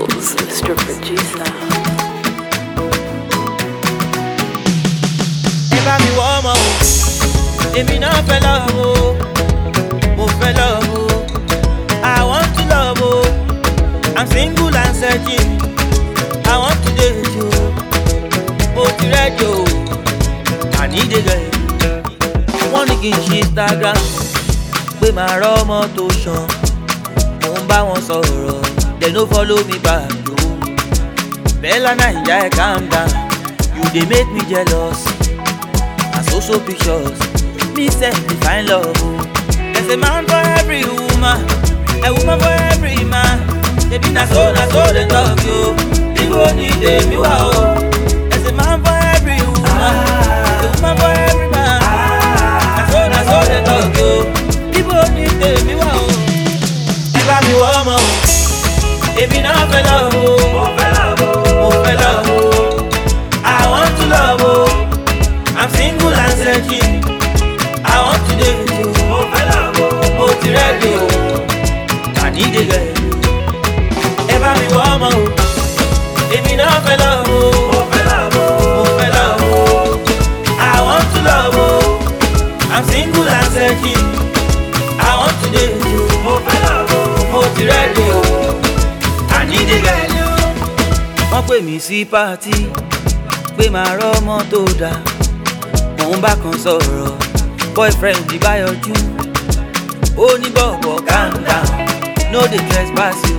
Records, Mr. Producer. Ẹ bá mi wọ́ ọmọ o, èmi náà fẹ́ love o, mo fẹ́ love o, I want to love o, I'm single and searching, I want to date you, mo ti ready o, I need a girl. Wọ́n ní kí n ṣe Instagram, pé màá rọ́ ọmọ tó ṣan, mo ń bá wọn sọ̀rọ̀, they no follow me back o. Bella Naija, calm down, you dey make me jealous. So pictures, me send me find love. There's a man for every woman, a woman for every man. Baby, na so they talk you. People need me wow. There's a man for every woman, a woman for every man. Na so they talk you. People need me wow. Ever me woman, baby, now for love, oh for love, I want to love, oh. I'm single and searching, I want to date you, mo ti ready o, I need a girl. Ẹ bá mi wọ́ ọmọ o, èmi náà fẹ́ love o, mo fẹ́ love o, I want to love o, I'm single and searching, I want to date you, mo ti ready o, I need a girl. Wọ́n pè mí sí pàtí, pé màá rọ́ ọmọ tó dáa. Mo ń bá kan sọ̀rọ̀, boyfriend di báyọ̀jú. Ó ní bọ̀bọ̀ calm down, no dey trespass you.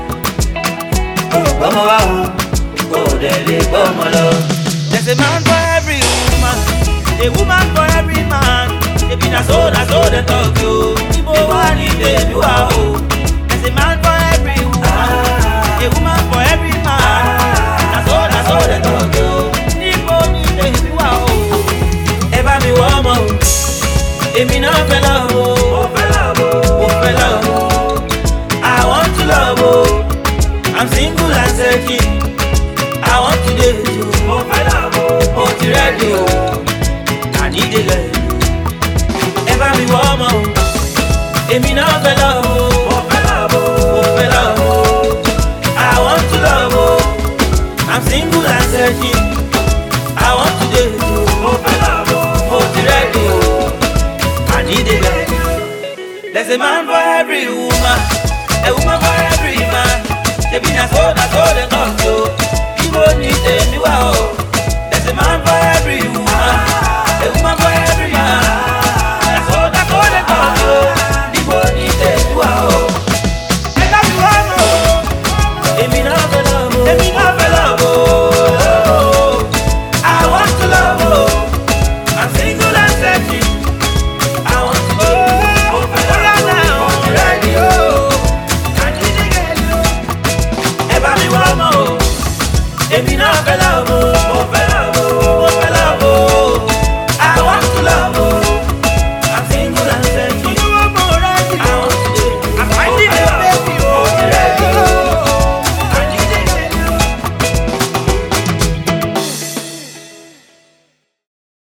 Ọmọ wa wo, kò dẹ̀ lè gbọ́mọ lọ. There's a man for every woman, a woman for every man. Ebi na so dey talk yo. Ibo wa ni baby wa o. There's a man for every woman, a woman for every man. Na so dey talk yo. Ibo ni baby wa o. Ẹ bá mi wọ́ ọmọ o, èmi náà fẹ́ love o, mo fẹ́ love o, I want to love o, I'm single and searching, I want to date you, mo ti ready o, I need a girl. Ẹ bá mi wọ́ ọmọ o, èmi náà fẹ́ love o, mo fẹ́ love o, I want to love o, I'm single and searching, I want to date you, mo fẹ́ love o. Ready, oh, I need a girl. There's a man for every woman, a woman for every man. Baby, na so they talk you. People need me wow. There's a man for every woman, a woman for every man. Na so they talk you. People need me wow. I got you one more. Èmi náà fẹ́ love, èmi náà fẹ́ love. I want to love, I'm single and searching. I want to do now. Ready, oh. I need a girl. Ẹ bá mi wọ́ ọmọ o, èmi náà fẹ́ love.